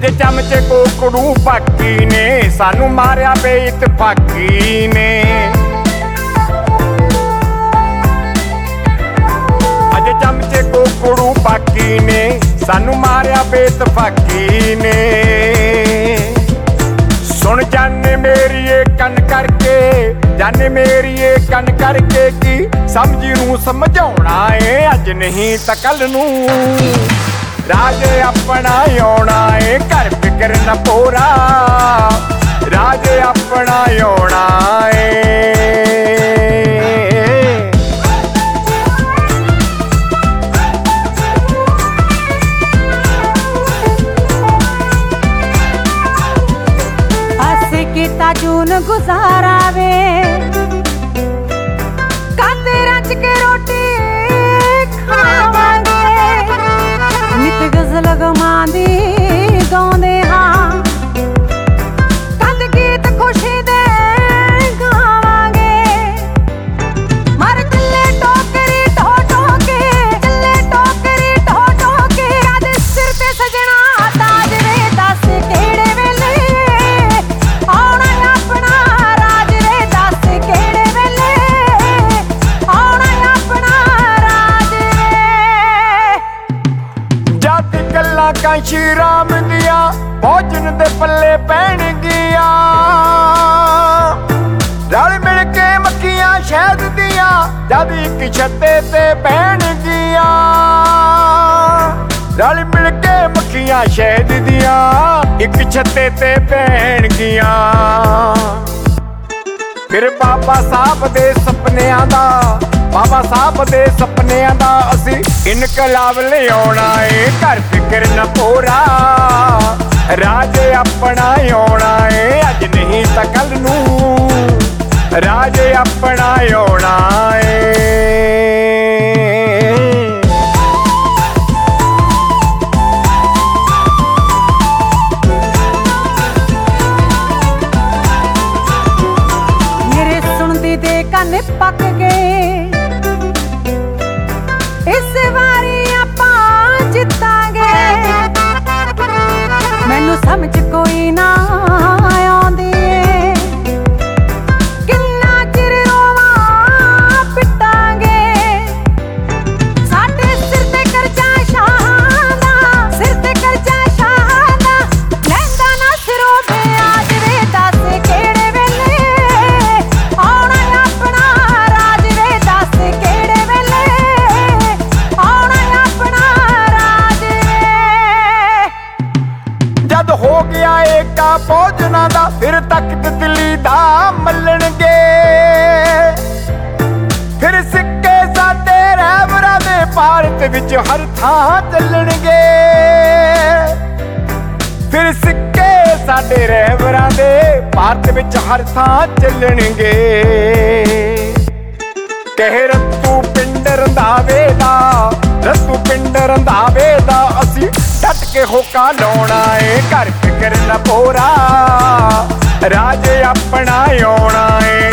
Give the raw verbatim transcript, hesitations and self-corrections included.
ਅਜੇ ਚਮਚੇ ਕੋਕੜੂ ਬਾਕੀ ਨੇ, ਸਾਨੂੰ ਮਾਰਿਆ ਬੇਇਤਫਾਕੀ ਨੇ। ਅਜੇ ਚਮਚੇ ਕੋਕੜੂ ਬਾਕੀ ਨੇ, ਸਾਨੂੰ ਮਾਰਿਆ ਬੇਇਤਫਾਕੀ ਨੇ। ਸੁਣ ਜਾਨੇ ਮੇਰੀਏ ਕੰਨ ਕਰਕੇ, ਜਾਨੇ ਮੇਰੀਏ ਕੰਨ ਕਰਕੇ, ਕੀ ਸਮਝੀ ਨੂੰ ਸਮਝਾਉਣਾ ਏ ਅੱਜ ਨਹੀਂ ਤਾਂ ਕੱਲ ਨੂੰ। ਰਾਜ ਆਪਣਾ ਆਉਣਾ ਏ, ਘਰ ਫਿਕਰ ਨਾ ਪੋਰਾ, ਰਾਜ ਆਪਣਾ ਆਉਣਾ ਏ। ਅਸੀਂ ਕੀਤਾ ਜੂਨ ਗੁਜ਼ਾਰਾ ਵੇ, ਕੰਧ ਰਚ ਕੇ ਰੋਟੀ ਖਾਵਾਂਗੇ। ਨਿਤ ਗਜ਼ਲ ਗਮਾਂਦੀ ਗਾਉਂਦੇ ਹਾਂ, ਕੰਧ ਗੀਤ ਖੁਸ਼ੀ ਦੇ ਗਾਵਾਂਗੇ। ਮਰ ਚੱਲੇ ਟੋਕਰੀ ਢੋ ਢੋ ਕੇ, ਚੱਲੇ ਟੋਕਰੀ ਢੋ ਢੋ ਕੇ। ਅੱਜ ਸਿਰ ਤੇ ਸਜਣਾ ਤਾਜ ਵੇ, ਦੱਸ ਕਿਹੜੇ ਵੇਲੇ ਆਉਣਾ ਆਪਣਾ ਰਾਜ ਵੇ, ਦੱਸ ਕਿਹੜੇ ਵੇਲੇ ਆਉਣਾ ਆਪਣਾ ਰਾਜ ਵੇ। ਜਦ ਗੱਲਾਂ ਕਾਂਸ਼ੀ ਰਾਮ ਦੀਆਂ ਭੋਜਨ ਦੇ ਪੱਲੇ ਪੈਣਗੀਆਂ, ਰਲ ਮਿਲ ਕੇ ਮੱਖੀਆਂ ਸ਼ਹਿਦ ਦੀਆਂ ਜਦ ਇੱਕ ਛੱਤੇ ਤੇ ਬਹਿਣਗੀਆਂ। ਰਲ ਮਿਲ ਕੇ ਮੱਖੀਆਂ ਸ਼ਹਿਦ ਦੀਆਂ ਇੱਕ ਛੱਤੇ ਤੇ ਬਹਿਣਗੀਆਂ। ਫਿਰ ਬਾਬਾ ਸਾਹਿਬ ਦੇ ਸੁਪਨਿਆਂ ਦਾ, ਬਾਬਾ ਸਾਹਿਬ ਦੇ ਸੁਪਨਿਆਂ ਦਾ ਅਸੀਂ ਇਨਕਲਾਬ ਲਿਆਉਣਾ ਏ। ਘਰ ਫਿਕਰ ਨਾ ਪੋਰਾ, ਰਾਜ ਆਪਣਾ ਆਉਣਾ ਏ ਅੱਜ ਨਹੀਂ ਤਾਂ ਕੱਲ ਨੂੰ। ਰਾਜ ਆਪਣਾ ਆਉਣਾ ਏ। ਮੇਰੇ ਸੁਣਦੀ ਦੇ ਕੰਨ ਪੱਕ ਗਏ, ਇਸ ਵਾਰੀ ਆਪਾਂ ਜਿੱਤਾਂਗੇ। ਮੈਨੂੰ ਸਮਝ ਕੋਈ ਨਾ ਆਉਂਦੀ ਏ, ਕਿੰਨਾ ਚਿਰ ਰੋਵਾਂ ਪਿੱਟਾਂਗੇ। ਸਾਡੇ ਸਿਰ ਤੇ ਕਰਜ਼ਾ ਸ਼ਾਹਾਂ ਦਾ, ਸਿਰ ਤੇ ਕਰਜ਼ਾ ਸ਼ਾਹਾਂ ਦਾ, ਲੈਂਦਾ ਨਾ ਸਿਰੋਂ ਵਿਆਜ ਵੇ, ਦੱਸ ਕਿਹੜੇ ਵੇਲੇ ਆਉਣਾ ਆਪਣਾ ਰਾਜ ਵੇ, ਦੱਸ ਕਿਹੜੇ ਵੇਲੇ ਆਉਣਾ ਆਪਣਾ ਰਾਜ ਵੇ। ਜਦ ਹੋ ਗਿਆ ਏਕਾ ਭੋਜਨਾਂ ਦਾ, ਫਿਰ ਤਖਤ ਦਿੱਲੀ ਦਾ ਮੱਲਣਗੇ। ਫਿਰ ਸਿੱਕੇ ਸਾਡੇ ਰਹਿਬਰਾਂ ਦੇ ਭਾਰਤ ਵਿੱਚ ਹਰ ਥਾਂ ਚੱਲਣਗੇ। ਫਿਰ ਸਿੱਕੇ ਸਾਡੇ ਰਹਿਬਰਾਂ ਦੇ ਭਾਰਤ ਵਿੱਚ ਹਰ ਥਾਂ ਚੱਲਣਗੇ। ਕਹਿ ਰੱਤੂ ਪਿੰਡ ਰੰਧਾਵੇ ਦਾ, ਰੱਤੂ ਪਿੰਡ ਰੰਧਾਵੇ ਦਾ, ਅਸੀਂ ਡਟ ਕੇ ਹੋਕਾ ਲਾਉਣਾ ਏ। ਘਰ ਫਿਕਰ ਨਾ ਪੋਰਾ, ਰਾਜ ਆਪਣਾ ਆਉਣਾ ਏ।